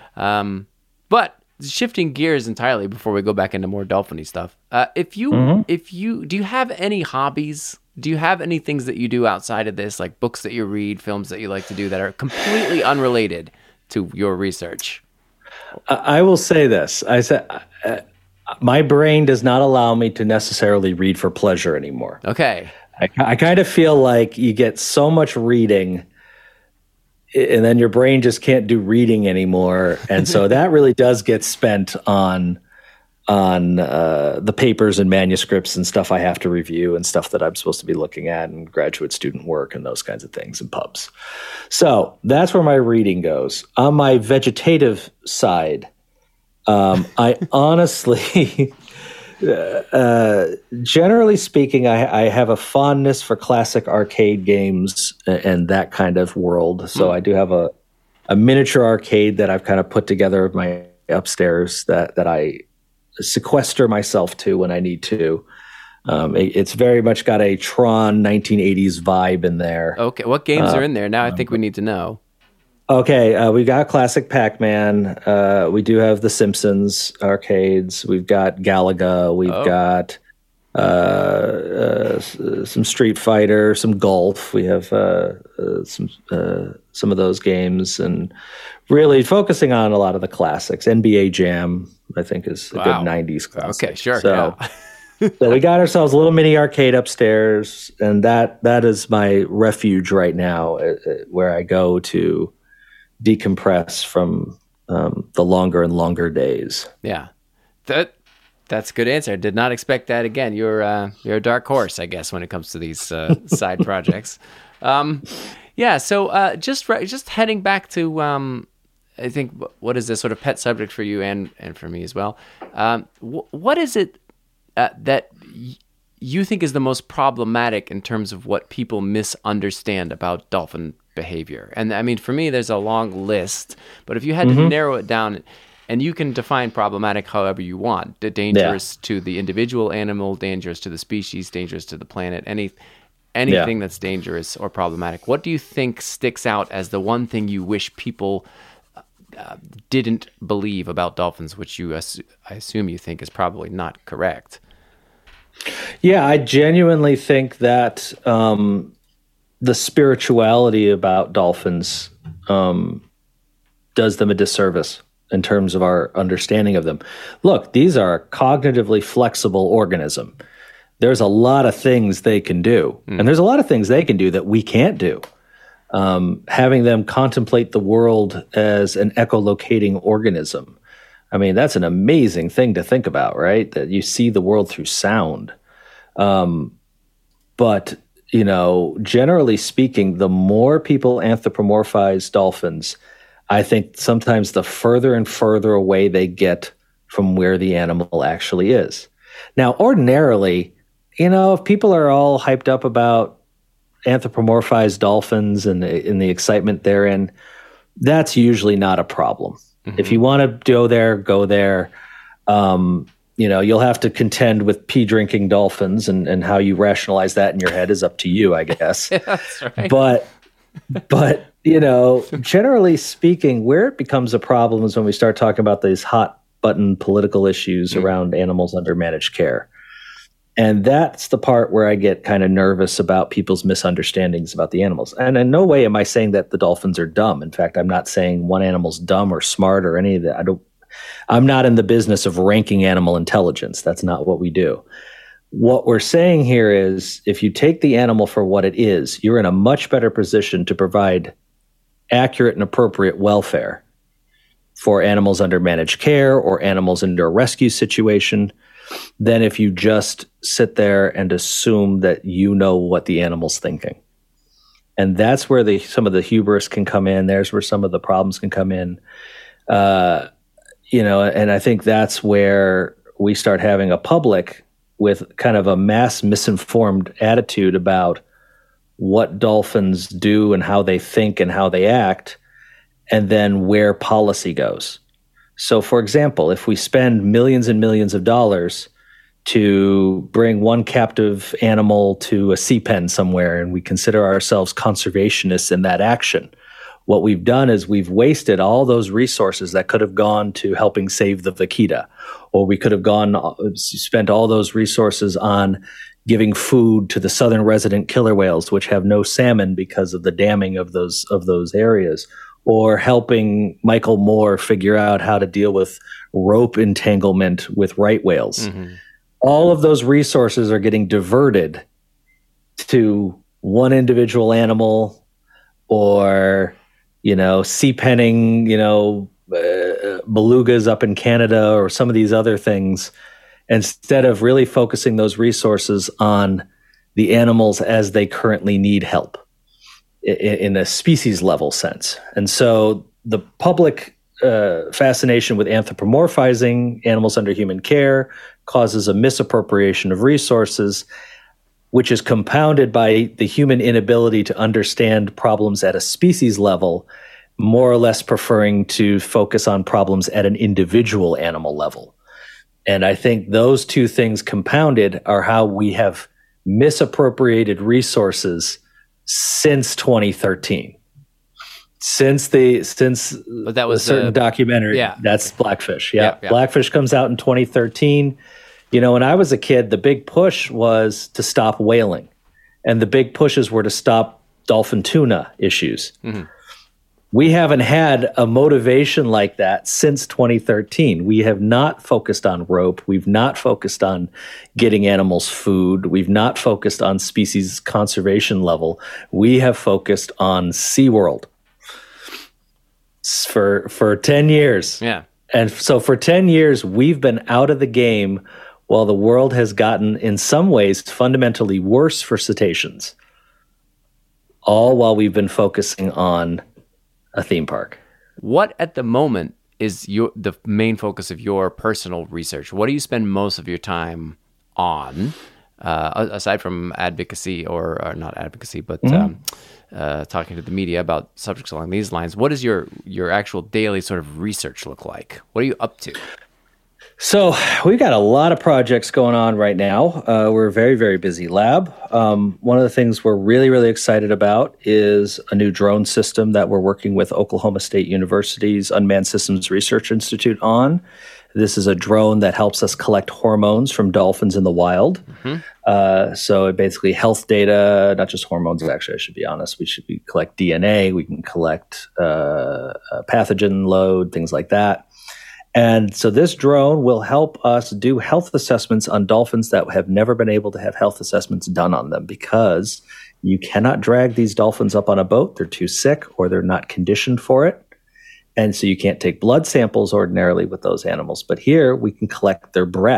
A: But shifting gears entirely before we go back into more dolphin-y stuff, do you have any hobbies? Do you have any things that you do outside of this, like books that you read, films that you like to do that are completely unrelated to your research?
E: I will say this. I said my brain does not allow me to necessarily read for pleasure anymore.
A: Okay.
E: I kind of feel like you get so much reading and then your brain just can't do reading anymore. And so that really does get spent on the papers and manuscripts and stuff I have to review and stuff that I'm supposed to be looking at and graduate student work and those kinds of things and pubs. So that's where my reading goes. On my vegetative side, I honestly, generally speaking, I have a fondness for classic arcade games and that kind of world. So I do have a miniature arcade that I've kind of put together of my upstairs that I sequester myself to when I need to. It's very much got a Tron 1980s vibe in there.
A: Okay, what games are in there? Now I think we need to know.
E: Okay, we got classic Pac-Man. We do have the Simpsons arcades. We've got Galaga. We've got some Street Fighter, some golf. We have some of those games, and really focusing on a lot of the classics. NBA Jam, I think, is a good 90s classic.
A: Okay, sure.
E: So, so we got ourselves a little mini arcade upstairs, and that is my refuge right now, where I go to decompress from the longer and longer days. Yeah,
A: that's a good answer. I did not expect that. Again, you're a dark horse, I guess, when it comes to these side projects. So just heading back to I think what is this sort of pet subject for you and for me as well. What is it that you think is the most problematic in terms of what people misunderstand about dolphin behavior? And I mean, for me, there's a long list, but if you had to narrow it down, and you can define problematic however you want, dangerous to the individual animal, dangerous to the species, dangerous to the planet, anything that's dangerous or problematic, what do you think sticks out as the one thing you wish people didn't believe about dolphins, which I assume you think is probably not correct?
E: Yeah, I genuinely think that the spirituality about dolphins does them a disservice in terms of our understanding of them. Look, these are a cognitively flexible organism. There's a lot of things they can do, and there's a lot of things they can do that we can't do. Having them contemplate the world as an echolocating organism, I mean, that's an amazing thing to think about, right? That you see the world through sound. But, generally speaking, the more people anthropomorphize dolphins, I think sometimes the further and further away they get from where the animal actually is. Now, ordinarily, if people are all hyped up about anthropomorphized dolphins and the excitement therein, that's usually not a problem. If you want to go there. You'll have to contend with pee drinking dolphins, and how you rationalize that in your head is up to you, I guess.
A: That's right.
E: But generally speaking, where it becomes a problem is when we start talking about these hot button political issues around animals under managed care. And that's the part where I get kind of nervous about people's misunderstandings about the animals. And in no way am I saying that the dolphins are dumb. In fact, I'm not saying one animal's dumb or smart or any of that. I'm not in the business of ranking animal intelligence. That's not what we do. What we're saying here is if you take the animal for what it is, you're in a much better position to provide accurate and appropriate welfare for animals under managed care or animals under a rescue situation than if you just sit there and assume that you know what the animal's thinking. And that's where some of the hubris can come in. There's where some of the problems can come in. And I think that's where we start having a public with kind of a mass misinformed attitude about what dolphins do and how they think and how they act, and then where policy goes. So, for example, if we spend millions and millions of dollars to bring one captive animal to a sea pen somewhere, and we consider ourselves conservationists in that action, what we've done is we've wasted all those resources that could have gone to helping save the vaquita, or we could have spent all those resources on giving food to the southern resident killer whales, which have no salmon because of the damming of those areas, or helping Michael Moore figure out how to deal with rope entanglement with right whales. All of those resources are getting diverted to one individual animal, or sea penning, belugas up in Canada or some of these other things, instead of really focusing those resources on the animals as they currently need help in a species level sense. And so the public fascination with anthropomorphizing animals under human care causes a misappropriation of resources, which is compounded by the human inability to understand problems at a species level, more or less preferring to focus on problems at an individual animal level. And I think those two things compounded are how we have misappropriated resources since 2013. Since
A: that was
E: a certain documentary, that's Blackfish. Yeah. Blackfish comes out in 2013. When I was a kid, the big push was to stop whaling, and the big pushes were to stop dolphin tuna issues. We haven't had a motivation like that since 2013. We have not focused on rope. We've not focused on getting animals food. We've not focused on species conservation level. We have focused on SeaWorld for 10 years.
A: Yeah.
E: And so for 10 years, we've been out of the game while the world has gotten, in some ways, fundamentally worse for cetaceans, all while we've been focusing on a theme park.
A: What at the moment is the main focus of your personal research? What do you spend most of your time on, aside from advocacy or not advocacy, but talking to the media about subjects along these lines? What does your actual daily sort of research look like? What are you up to?
E: So we've got a lot of projects going on right now. We're a very, very busy lab. One of the things we're really, really excited about is a new drone system that we're working with Oklahoma State University's Unmanned Systems Research Institute on. This is a drone that helps us collect hormones from dolphins in the wild. So it basically health data, not just hormones, actually, I should be honest. We collect DNA, we can collect pathogen load, things like that. And so this drone will help us do health assessments on dolphins that have never been able to have health assessments done on them, because you cannot drag these dolphins up on a boat. They're too sick or they're not conditioned for it. And so you can't take blood samples ordinarily with those animals. But here we can collect their breath,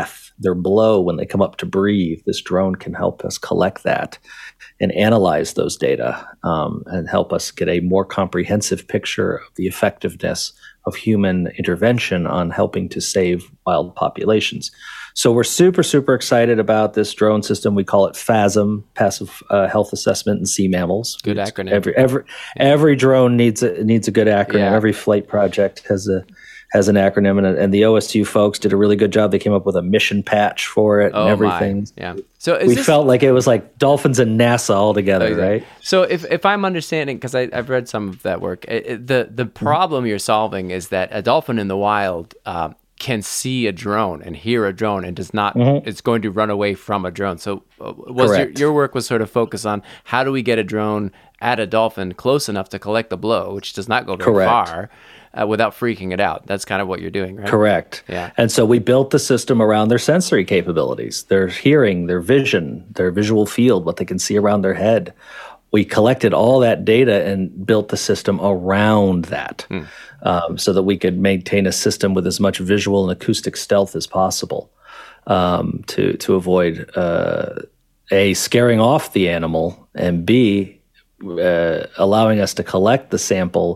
E: their blow when they come up to breathe. This drone can help us collect that and analyze those data and help us get a more comprehensive picture of the effectiveness of human intervention on helping to save wild populations. So we're super, super excited about this drone system. We call it PHASM, Passive Health Assessment in Sea Mammals.
A: Good acronym.
E: Every drone needs a good acronym.
A: Yeah.
E: Every flight project has an acronym, and the OSU folks did a really good job. They came up with a mission patch for it and everything.
A: Yeah. So
E: we felt like it was like dolphins and NASA all together, right?
A: So if I'm understanding, because I've read some of that work, the problem you're solving is that a dolphin in the wild can see a drone and hear a drone and does not, it's going to run away from a drone. So your work was sort of focused on how do we get a drone at a dolphin close enough to collect the blow, which does not go very far, without freaking it out. That's kind of what you're doing, right?
E: Correct.
A: Yeah.
E: And so we built the system around their sensory capabilities, their hearing, their vision, their visual field, what they can see around their head. We collected all that data and built the system around that so that we could maintain a system with as much visual and acoustic stealth as possible to avoid A, scaring off the animal, and B, allowing us to collect the sample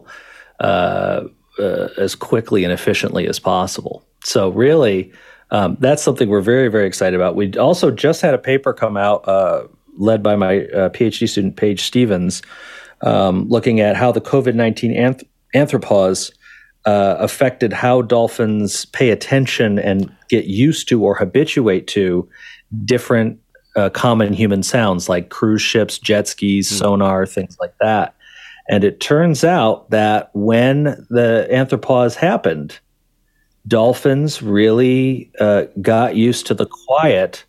E: as quickly and efficiently as possible. So really, that's something we're very, very excited about. We also just had a paper come out led by my PhD student, Paige Stevens, looking at how the COVID-19 anthropause affected how dolphins pay attention and get used to or habituate to different common human sounds like cruise ships, jet skis, sonar, things like that. And it turns out that when the anthropause happened, dolphins really got used to the quiet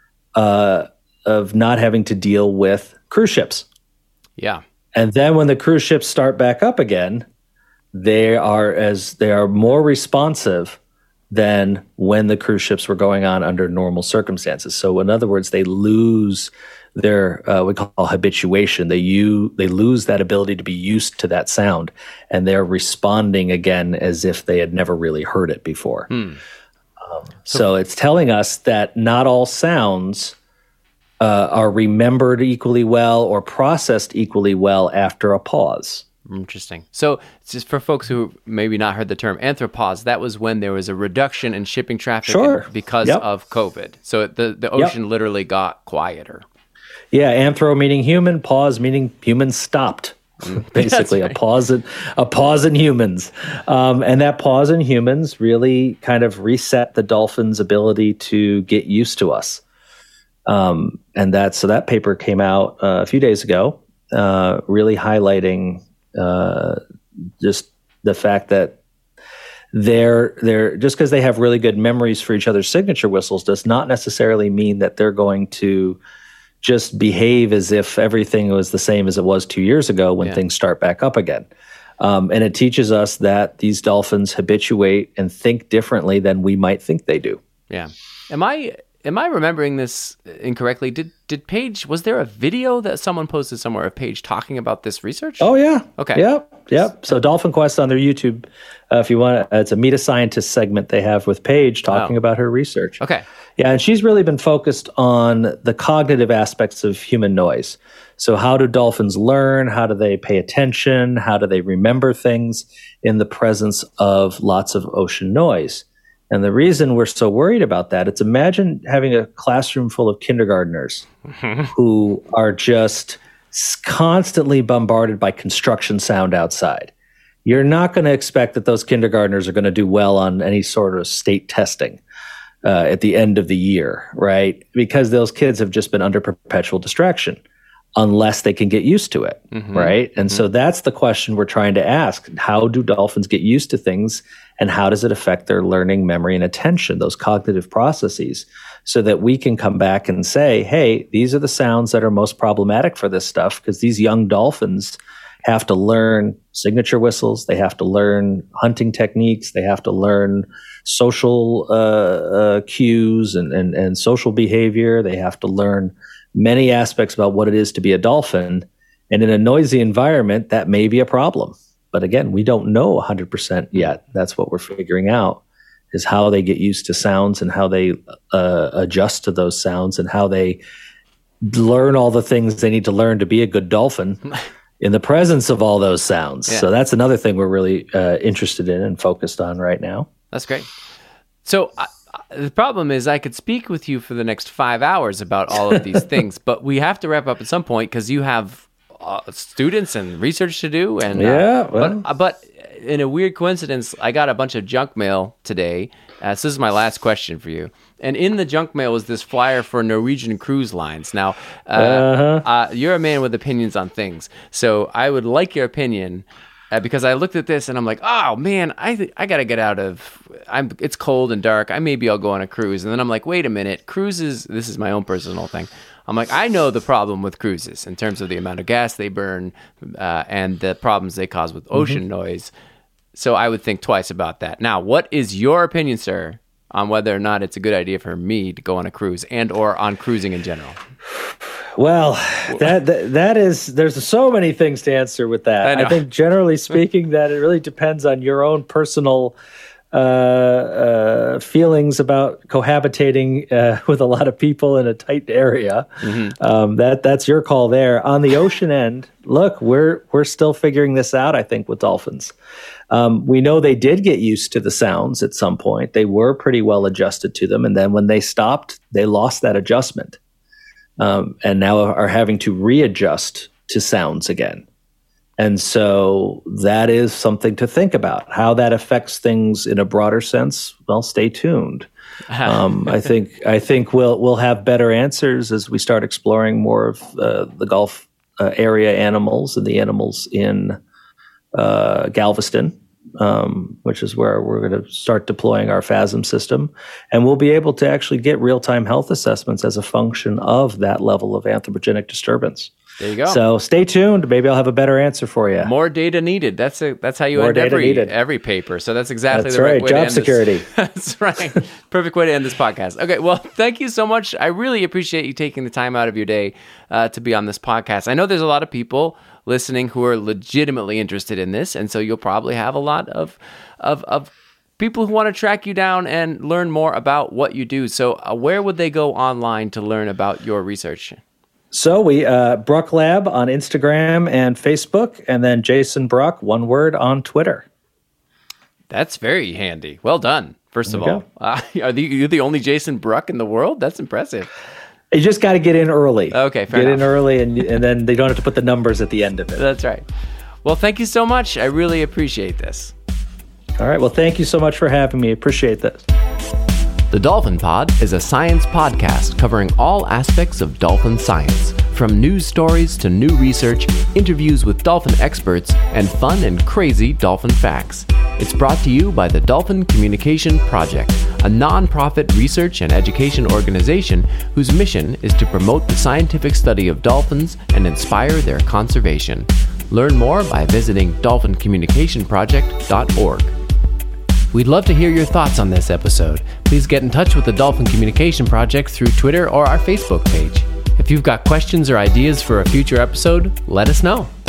E: of not having to deal with cruise ships.
A: Yeah.
E: And then when the cruise ships start back up again, they are more responsive than when the cruise ships were going on under normal circumstances. So in other words, they lose their we call habituation. They lose that ability to be used to that sound, and they're responding again as if they had never really heard it before. So it's telling us that not all sounds are remembered equally well or processed equally well after a pause.
A: Interesting. So just for folks who maybe not heard the term anthropause, that was when there was a reduction in shipping traffic because of COVID. So the ocean literally got quieter.
E: Yeah, anthro meaning human, pause meaning humans stopped. Basically, right. a pause in humans, and that pause in humans really kind of reset the dolphin's ability to get used to us. And that paper came out a few days ago, really highlighting just the fact that they're just because they have really good memories for each other's signature whistles does not necessarily mean that they're going to just behave as if everything was the same as it was 2 years ago when things start back up again. And it teaches us that these dolphins habituate and think differently than we might think they do.
A: Yeah. Am I remembering this incorrectly? Did Paige, was there a video that someone posted somewhere of Paige talking about this research?
E: Oh, yeah.
A: Okay.
E: Yep. So Dolphin Quest on their YouTube, if you want, it's a Meet a Scientist segment they have with Paige talking about her research.
A: Okay.
E: Yeah, and she's really been focused on the cognitive aspects of human noise. So how do dolphins learn? How do they pay attention? How do they remember things in the presence of lots of ocean noise? And the reason we're so worried about that, it's imagine having a classroom full of kindergartners who are just constantly bombarded by construction sound outside. You're not going to expect that those kindergartners are going to do well on any sort of state testing at the end of the year, right? Because those kids have just been under perpetual distraction unless they can get used to it, right? And so that's the question we're trying to ask. How do dolphins get used to things, and how does it affect their learning, memory, and attention, those cognitive processes, so that we can come back and say, hey, these are the sounds that are most problematic for this stuff, because these young dolphins have to learn signature whistles, they have to learn hunting techniques, they have to learn social cues and social behavior, they have to learn many aspects about what it is to be a dolphin. And in a noisy environment, that may be a problem. But again, we don't know 100% yet. That's what we're figuring out. is how they get used to sounds and how they adjust to those sounds and how they learn all the things they need to learn to be a good dolphin in the presence of all those sounds. Yeah. So that's another thing we're really interested in and focused on right now.
A: That's great. So the problem is I could speak with you for the next 5 hours about all of these things, but we have to wrap up at some point because you have students and research to do. And but in a weird coincidence, I got a bunch of junk mail today. So this is my last question for you. And in the junk mail was this flyer for Norwegian Cruise Lines. Now, you're a man with opinions on things, so I would like your opinion. Because I looked at this and I'm like, oh man, I got to get out of. It's cold and dark. Maybe I'll go on a cruise. And then I'm like, wait a minute, cruises. This is my own personal thing. I'm like, I know the problem with cruises in terms of the amount of gas they burn and the problems they cause with ocean noise. So I would think twice about that. Now, what is your opinion, sir, on whether or not it's a good idea for me to go on a cruise and or on cruising in general?
E: Well, that is, there's so many things to answer with that. I think generally speaking that it really depends on your own personal feelings about cohabitating with a lot of people in a tight area. That's your call there. On the ocean end, look, we're still figuring this out, I think, with dolphins. We know they did get used to the sounds at some point. They were pretty well adjusted to them. And then when they stopped, they lost that adjustment. And now are having to readjust to sounds again. And so that is something to think about. How that affects things in a broader sense, well, stay tuned. I think we'll have better answers as we start exploring more of the Gulf area animals and the animals in Galveston, which is where we're going to start deploying our FASM system. And we'll be able to actually get real-time health assessments as a function of that level of anthropogenic disturbance. There you go. So stay tuned. Maybe I'll have a better answer for you.
A: More data needed. That's how you end every paper. So that's exactly the right way to end this.
E: Job security.
A: That's right. Perfect way to end this podcast. Okay, well, thank you so much. I really appreciate you taking the time out of your day to be on this podcast. I know there's a lot of people listening who are legitimately interested in this, and so you'll probably have a lot of people who want to track you down and learn more about what you do. So where would they go online to learn about your research?
E: So we Bruck Lab on Instagram and Facebook, and then Jason Bruck, one word, on Twitter.
A: That's very handy. Well done. First of all, are you the only Jason Bruck in the world? That's impressive.
E: You just got to get in early.
A: Okay, fair enough.
E: Get in early, and then they don't have to put the numbers at the end of it.
A: That's right. Well, thank you so much. I really appreciate this.
E: All right. Well, thank you so much for having me. Appreciate this.
A: The Dolphin Pod is a science podcast covering all aspects of dolphin science, from news stories to new research, interviews with dolphin experts, and fun and crazy dolphin facts. It's brought to you by the Dolphin Communication Project, a non-profit research and education organization whose mission is to promote the scientific study of dolphins and inspire their conservation. Learn more by visiting dolphincommunicationproject.org. We'd love to hear your thoughts on this episode. Please get in touch with the Dolphin Communication Project through Twitter or our Facebook page. If you've got questions or ideas for a future episode, let us know.